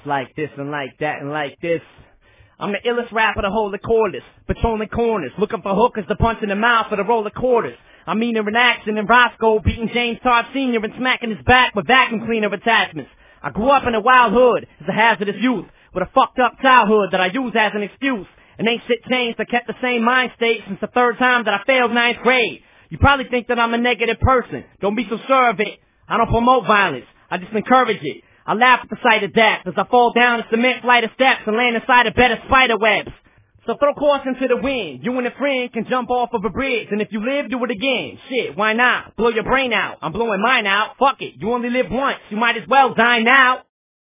like this and like that and like this. I'm the illest rapper to hold the cordless, patrolling corners, looking for hookers to punch in the mouth for the roll of quarters. I'm meaner and action and Roscoe beating James Todd Sr. and smacking his back with vacuum cleaner attachments. I grew up in a wild hood as a hazardous youth with a fucked up childhood that I use as an excuse. And ain't shit changed, I kept the same mind state since the third time that I failed ninth grade. You probably think that I'm a negative person. Don't be so sure of it. I don't promote violence. I just encourage it. I laugh at the sight of death as I fall down a cement flight of steps and land inside a bed of spider webs. So throw caution to the wind. You and a friend can jump off of a bridge, and if you live, do it again. Shit, why not? Blow your brain out. I'm blowing mine out. Fuck it. You only live once. You might as well die now.